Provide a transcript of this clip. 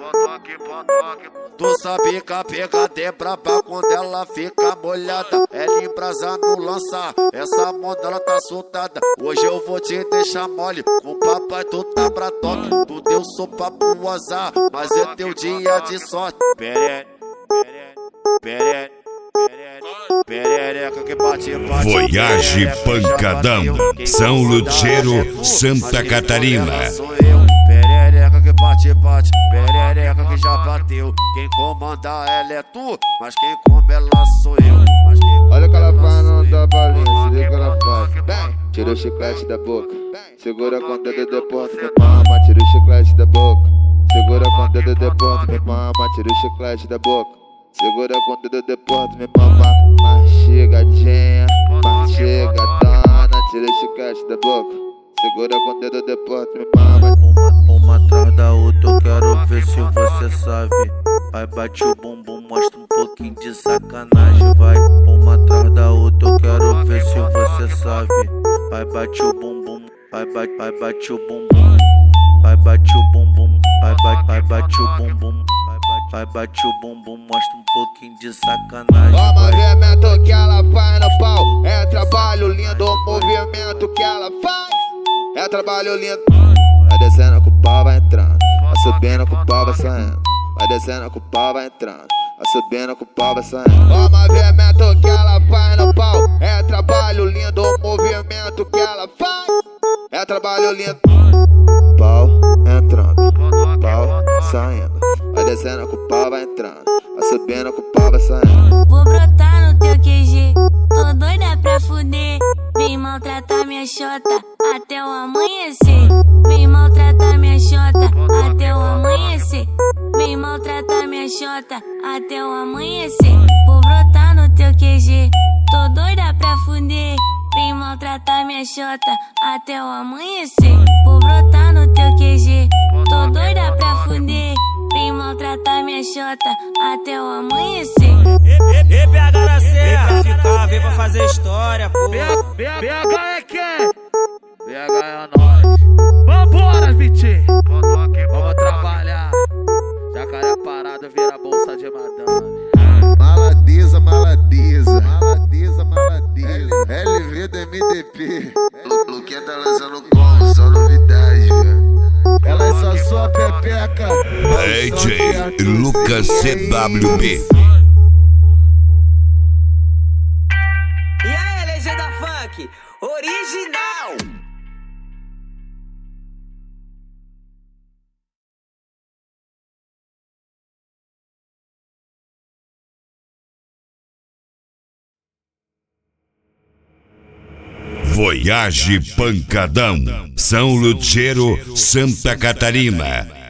Tu sabe que a pegada é braba quando ela fica molhada. Ela embrasa no lança, essa mão dela tá soltada. Hoje eu vou te deixar mole, com papai tu tá pra toque. Tu deu sopa pro azar, mas é teu dia de sorte. Perereca que bate, bate. Voyage Pancadão, São Lutero, Santa Catarina. Perereca que bate, bate, perereca que já bateu. Quem comanda ela é tu, mas quem come ela sou eu. Olha o que ela faz, não dá balinha, se liga o que ela faz. Tira o chiclete da boca, segura com o dedo de ponta, me mama, tira o chiclete da boca. Segura com o dedo de ponta, me mama, tira o chiclete da boca. Segura com o dedo de ponta, me mama, mastigadinha, mastigadona, tira o chiclete da boca. Segura com o dedo de ponta, me mama. Uma atrás da outra, eu quero ver se você sabe. Vai, bate o bumbum, mostra um pouquinho de sacanagem, vai. Uma atrás da outra, eu quero ver se você sabe. Vai, bate o bumbum, vai, bate o bumbum. Vai, bate o bumbum, vai, bate o bumbum. Vai, bate o bumbum, mostra um pouquinho de sacanagem. O movimento que ela faz no pau é trabalho lindo. O movimento que ela faz é trabalho lindo. Vai descendo com o pau, vai entrando. Vai subindo com o pau, vai saindo. Vai descendo com o pau, vai entrando. Vai subindo com o pau, vai saindo. O movimento que ela faz no pau é trabalho lindo. O movimento que ela faz é trabalho lindo. Pau entrando, pau saindo. Vai descendo com o pau, vai entrando. Vai subindo com o pau, vai saindo. Vou brotar no teu QG, tô doida pra fuder. Vem maltratar minha xota até o amanhecer. Vem maltratar minha xota até o amanhecer. Vem maltratar minha xota até o amanhecer. Vou brotar no teu QG, tô doida pra fuder. Vem maltratar minha xota até o amanhecer. Vou brotar no teu QG, tô doida pra fuder. Vem maltratar minha xota até o amanhecer. E PH na serra, vem pra ficar, vem pra fazer história, pô. PH é quem? PH é nós. Vambora, Vitinho. Vamos trabalhar. Jacaré parado vira bolsa de madame. Maladiza, maladiza, maladiza, maladiza. LV do MDP. Luquinha tá lançando como? Só novidade, velho. Ela é só sua pepeca. DJ Lucas CWB. E aí, legenda funk, original. Voyage Pancadão, São Lutero, Santa Catarina.